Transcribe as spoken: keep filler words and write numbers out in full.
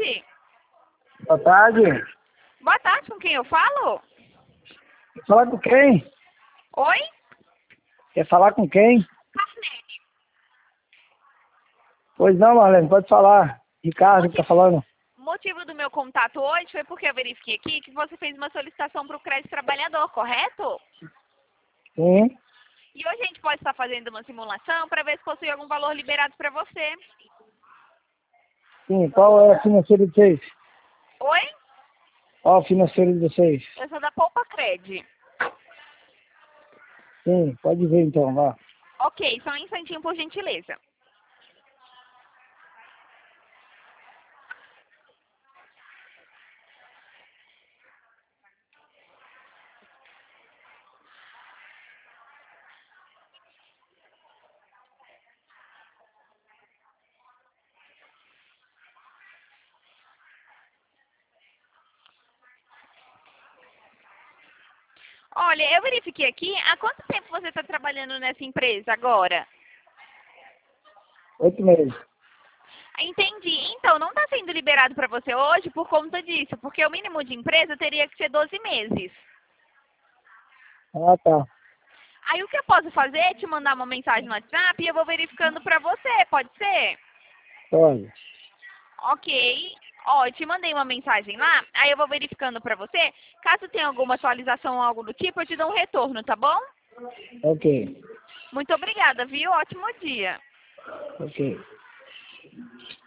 tarde. Boa tarde. Boa tarde, com quem eu falo? Quer falar com quem? Oi? Quer falar com quem? Carnene. Pois não, Marlene, pode falar. Ricardo que tá falando. O motivo do meu contato hoje foi porque eu verifiquei aqui que você fez uma solicitação para o crédito trabalhador, correto? Sim. E hoje a gente pode estar fazendo uma simulação para ver se possui algum valor liberado para você. Sim, qual é a financeira de vocês? Oi? Qual a financeira de vocês? Eu sou da Poupa Cred. Sim, pode ver então, vá. Ok, só um instantinho por gentileza. Olha, eu verifiquei aqui, há quanto tempo você está trabalhando nessa empresa agora? Oito meses. Entendi. Então, não está sendo liberado para você hoje por conta disso, porque o mínimo de empresa teria que ser doze meses. Ah, tá. Aí o que eu posso fazer é te mandar uma mensagem no WhatsApp e eu vou verificando para você, pode ser? Pode. Ok. Ó, eu te mandei uma mensagem lá, aí eu vou verificando para você. Caso tenha alguma atualização ou algo do tipo, eu te dou um retorno, tá bom? Ok. Muito obrigada, viu? Ótimo dia. Ok.